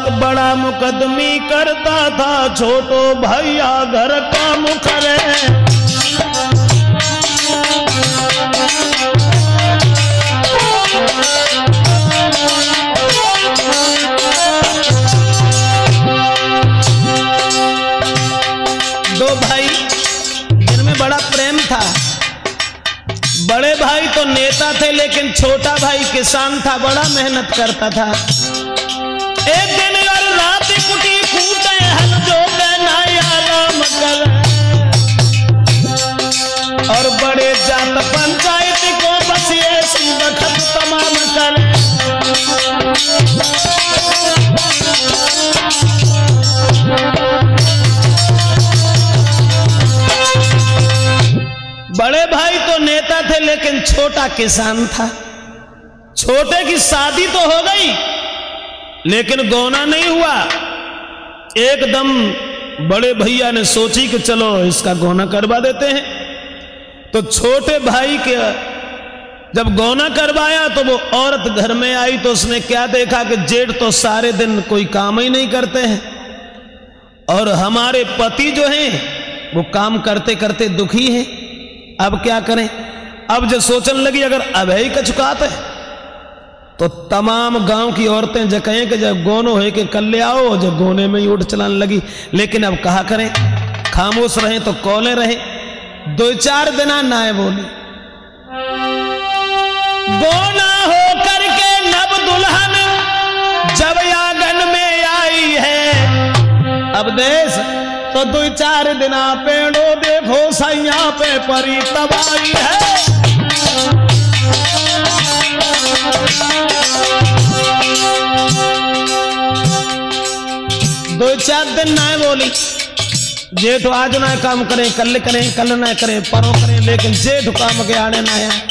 औरत बड़ा मुकदमी करता था, छोटो भैया घर का मुखरे। दो भाई जिनमें बड़ा प्रेम था। बड़े भाई तो नेता थे, लेकिन छोटा भाई किसान था, बड़ा मेहनत करता था। एक दिन और रात कुटी कूटे हल जो नाया राम कर, और बड़े जात पंचायत को बस ऐसी वक्त तमाम करे। बड़े भाई तो नेता थे, लेकिन छोटा किसान था। छोटे की शादी तो हो गई, लेकिन गौना नहीं हुआ। एकदम बड़े भैया ने सोची कि चलो इसका गौना करवा देते हैं। तो छोटे भाई के जब गौना करवाया तो वो औरत घर में आई, तो उसने क्या देखा कि जेठ तो सारे दिन कोई काम ही नहीं करते हैं, और हमारे पति जो हैं वो काम करते करते दुखी हैं। अब क्या करें? अब जो सोचने लगी अगर अभय का चुकाते तो तमाम गांव की औरतें जो कहें कि जब गोनो है कि कल ले आओ, जो गोने में ही उठ चलाने लगी। लेकिन अब कहा करें, खामोश रहे तो कौले रहे। 2-4 दिन नाए बोली। गोना हो करके नब दुल्हन जब आंगन में आई है, अब देश तो 2-4 दिन पेड़ो देखो सैया पे परी तबाही है। 2-4 दिन ना बोली। जेठ आज ना काम करें, कल करें, कल ना करें, परों करें, लेकिन जेठ काम के आने ना आया।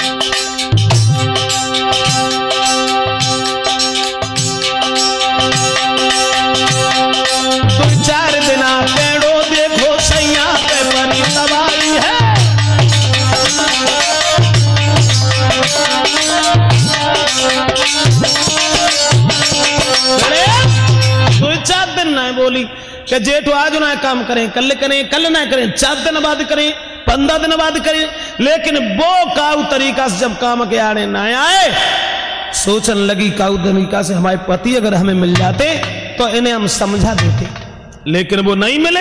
पेड़ो देखो सैया पे बनी तबाही है। 2-4 दिन ना बोली कि जेठ आज ना काम करें, कल करें, कल ना करें, 4 दिन बाद करें, 15 दिन बाद करें। लेकिन वो काऊ तरीका से जब काम के आने ना आए, सोचने लगी काऊ तरीका से हमारे पति अगर हमें मिल जाते तो इन्हें हम समझा देते, लेकिन वो नहीं मिले।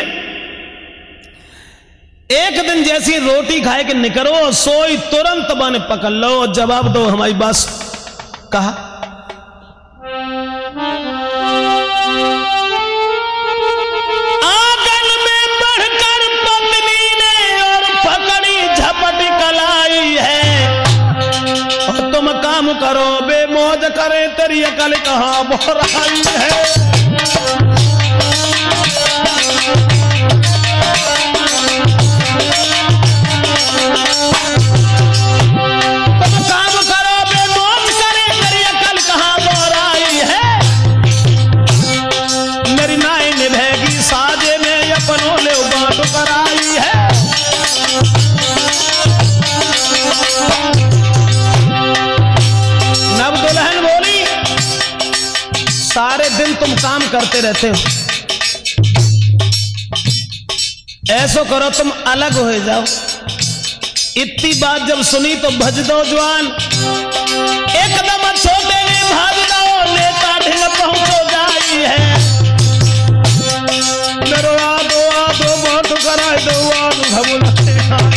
एक दिन जैसी रोटी खाए कि निकरो सोई तुरंत बन पकड़ लो, जवाब दो हमारी बात। कहा आंगन में बढ़कर पत्नी ने और पकड़ी झपट कलाई है, और तुम काम करो बेमौज करे, तेरी अकल कहां बोराई है। नव दुल्हन बोली, सारे दिन तुम काम करते रहते हो, ऐसो करो तुम अलग हो जाओ। इतनी बात जब सुनी तो भज दो जवान, एकदम छोटे ने भाग दो, नेता ढिल पहुंचो जाई है। मेरो आदो बात कराए दो, आदो भमुलते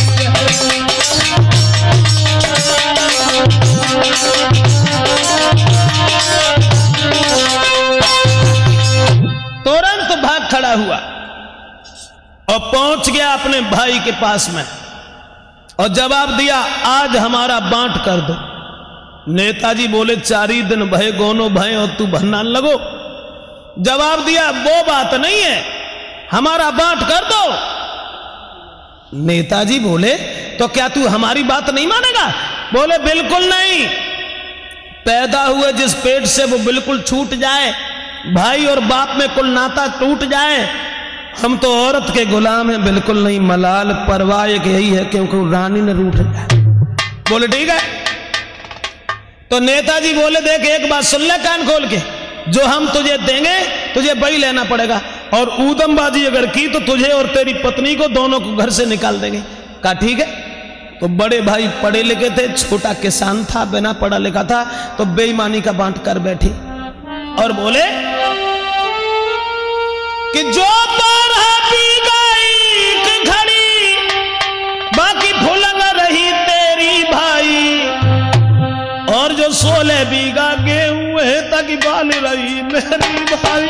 तुरंत भाग खड़ा हुआ और पहुंच गया अपने भाई के पास में, और जवाब दिया आज हमारा बांट कर दो। नेताजी बोले 4 ही दिन भय गोनो भय और तू भरना लगो। जवाब दिया वो बात नहीं है, हमारा बांट कर दो। नेताजी बोले तो क्या तू हमारी बात नहीं मानेगा? बोले बिल्कुल नहीं, पैदा हुए जिस पेट से वो बिल्कुल छूट जाए, भाई और बाप में कुल नाता टूट जाए। हम तो औरत के गुलाम हैं, बिल्कुल नहीं। मलाल परवाह यही है क्योंकि रानी ने रूठ जाए। बोले ठीक है। तो नेताजी बोले देख एक बात सुन ले कान खोल के, जो हम तुझे देंगे तुझे वही लेना पड़ेगा, और ऊदमबाजी अगर की तो तुझे और तेरी पत्नी को दोनों को घर से निकाल देंगे। कहा ठीक है। तो बड़े भाई पढ़े लिखे थे, छोटा किसान था, बिना पढ़ा लिखा था, तो बेईमानी का बांट कर बैठी और बोले कि जो 12 बीघा ईख खड़ी बाकी फुलंग रही तेरी भाई, और जो 16 बीघा गेहूं है तक बाल रही मेरी भाई।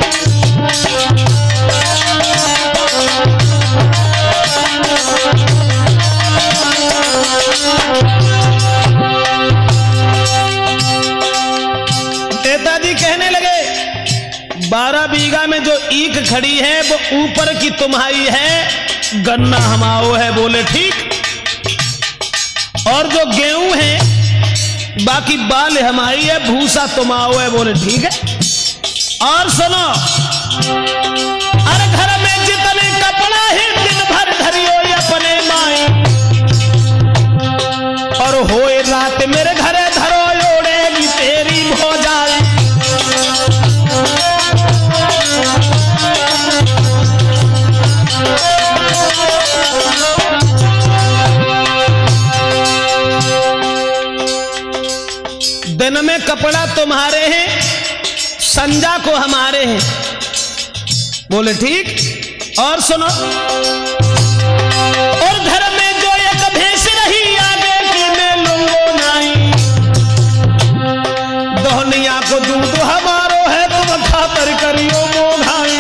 नेताजी कहने लगे 12 बीघा में जो ईख खड़ी है वो ऊपर की तुम्हारी है, गन्ना हमाओ है। बोले ठीक। और जो गेहूं है बाकी बाल हमारी है, भूसा तुम्हाओ है। बोले ठीक है। और सुनो, अरे घर में जितने कपड़ा है दिन भर धरियो अपने माई, और होए रात मेरे घरे धरो ओढ़ेगी तेरी भौजाई। दिन में कपड़ा तुम्हारे हैं, संजा को हमारे हैं। बोले ठीक। और सुनो, और घर में जो एक भैंस रही आगे की मैं लूंगो नहीं, दोहनिया को दूध हमारो है तुम खातर करियो मोघाई।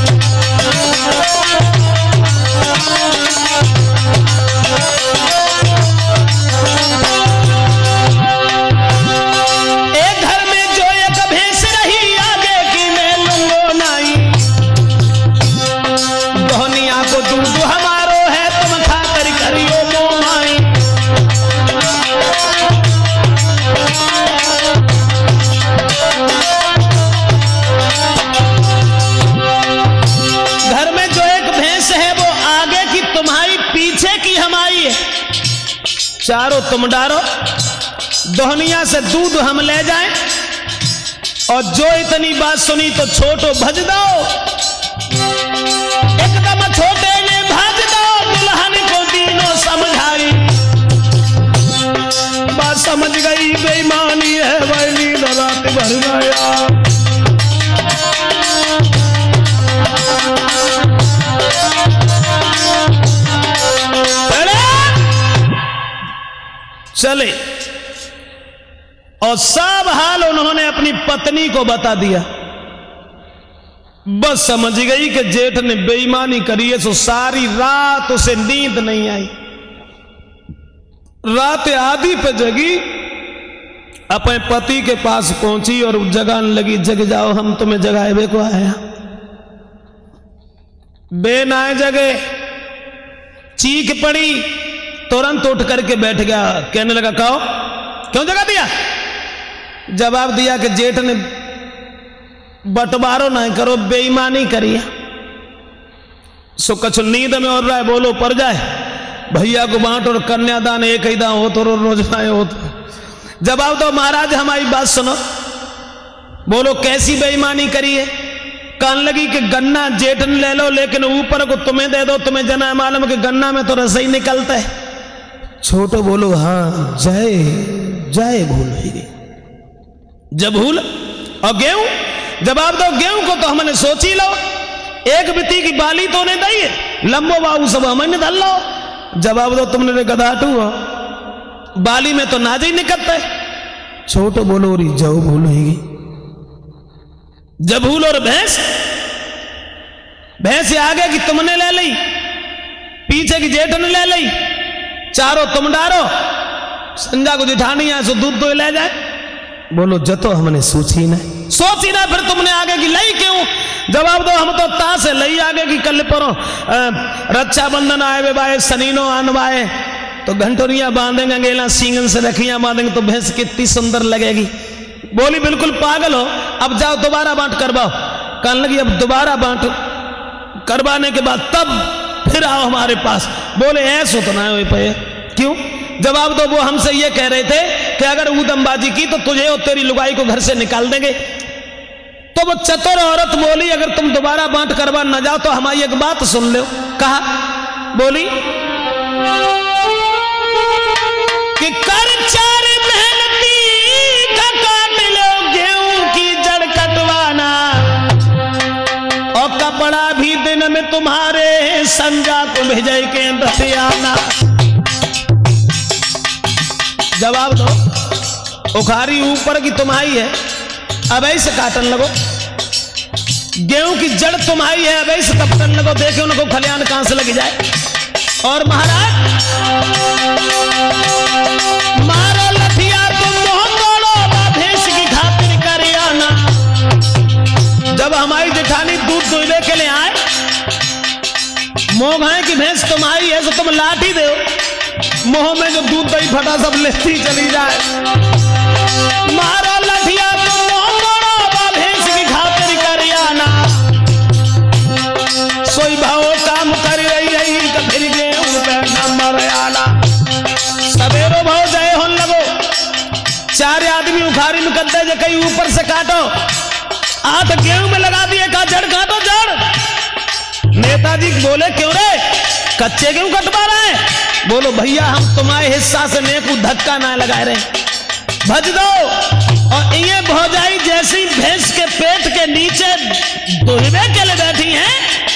चारों तुम डारो, दोहनिया से दूध हम ले जाएं, और जो इतनी बात सुनी तो छोटो भज दो, एकदम छोटे ने भज दो, दुल्हन को दीनों समझाई। बात समझ गई बेईमानी है वैली रात भर गया। चले और सब हाल उन्होंने अपनी पत्नी को बता दिया। बस समझ गई कि जेठ ने बेईमानी करी है, तो सारी रात उसे नींद नहीं आई। रात आधी पे जगी, अपने पति के पास पहुंची और जगाने लगी, जग जाओ हम तुम्हें जगाए को आया। बे नाए जगे, चीख पड़ी, तुरंत उठ करके बैठ गया। कहने लगा कहो क्यों जगा दिया? जवाब दिया कि जेठ ने बंटवारो नहीं करो, बेईमानी करी है। सो कछु नींद में और रहा है, बोलो पर जाए भैया को बांट और कन्यादान एक ही दान हो तो रोज आए हो तो। जवाब दो महाराज हमारी बात सुनो। बोलो कैसी बेईमानी करी है? कहने लगी कि गन्ना जेठ ने ले लो, लेकिन ऊपर को तुम्हें दे दो, तुम्हें जना मालूम कि गन्ना में तो रस ही निकलता है। छोटो बोलो हाँ जाए जाए भूल ही जब भूल। और गेहूं? जवाब दो गेहूं को तो हमने सोची लो, एक बिती की बाली तो ने दी है, लंबो बाबू सब हमने धल लो। जवाब दो तुमने गधाटू हो, बाली में तो नाज ही निकलता है। छोटो बोलो री जाओ भूल होगी। जब भूल और भैंस, भैंस आगे की तुमने ले ली, पीछे की जेठ ने ले ली, चारों तुम डारो, संजा को जिठानी है सो दूध तो ले जाए। बोलो जतो हमने सोची ना फिर तुमने आगे की लई क्यों? जवाब दो हम तो ता से लई आगे की कल परो रक्षाबंधन आए वे बाए, सनीनो आनवाए तो घंटोरियां बांधेंगे, गेला सींगन से रखियां बांधेंगे तो भैंस कितनी सुंदर लगेगी। बोली बिल्कुल पागल हो, अब जाओ दोबारा बांट करवाओ। कहने लगी अब दोबारा बांट करवाने के बाद तब फिर आओ हमारे पास। बोले ऐसा तो ना हो पाए। क्यों? जवाब दो वो हमसे ये कह रहे थे कि अगर ऊदमबाजी की तो तुझे और तेरी लुगाई को घर से निकाल देंगे। तो वो चतुर औरत बोली, अगर तुम दोबारा बांट करवा न जाओ तो हमारी एक बात सुन लो। कहा, बोली कि कर चार मेहनती का काट लो गेहूं की जड़ कटवाना, और कपड़ा भी दिन में तुम्हारे संजा को भेजे के बतियाना। जवाब दो, उखारी ऊपर की तुम्हारी है, अब ऐसे काटन लगो, गेहूं की जड़ तुम्हारी है, अब ऐसे कपटन लगो, देखे उनको खलियान कहां से लग जाए। और महाराज मारो लठिया तुम मोह तोड़ो, भैंस की खातिर कर आना। जब हमारी जेठानी दूध दुहने के लिए आए, मोह है कि भैंस तुम्हारी है तो तुम लाठी दो, मोह में जो दूध दही फटा सब लेती चली जाए। मारो लठिया तुम मोह तोड़ो, भैंस की खातिर कर आना। सोई भाव काम कर रही फिर गेहूं पे नंबर आना। सवेरो भाव जय होन लगो, चार आदमी उखाड़ी में कद्दे जे कहीं ऊपर से काटो, आठ गेहूं में लगा दिए, कहा जड़ काटो जड़। नेताजी बोले क्यों रे, कच्चे गेहूं कटवा रहे हैं? बोलो भैया हम तुम्हारे हिस्सा से नेकू धक्का ना लगा रहे, भज दो। और ये भौजाई जैसी भैंस के पेट के नीचे दुहबे के लिए बैठी हैं,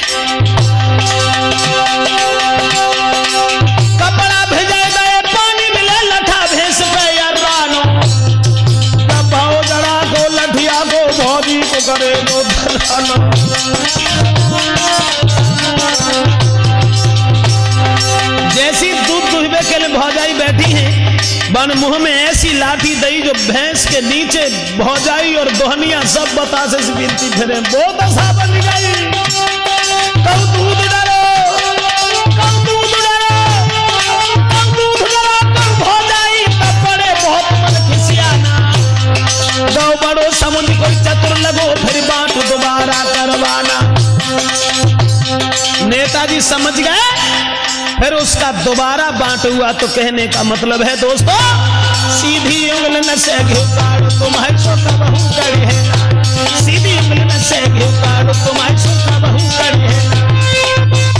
कपड़ा भिजा गए पानी मिले लठा भैंस पे यार रानो। तब भाव जड़ा को लठिया को भौजी को करे दो धरानो। जैसी दूध दुहबे के लिए भौजाई बैठी है, बन मुंह में ऐसी लाठी दई जो भैंस के नीचे भौजाई और दोहनिया सब बतासे से गिरती फिरे। वो दशा बन गई, कब दूध डरो, कब दूध डरो, कब दूध डरो, कब भौजाई तब बड़े बहुत मन खिसियाना। दो बड़ो समुद्र कोई चतुर लगो, फिर बात दोबारा करवाना। नेताजी समझ गए, फिर उसका दोबारा बांट हुआ। तो कहने का मतलब है दोस्तों, सीधी उंगली न से घिउ काढ़ो तुम्हारी सोता बहू कड़ी है, सीधी उंगली न से घिउ काढ़ो तुम्हारी सोता बहू कड़ी है।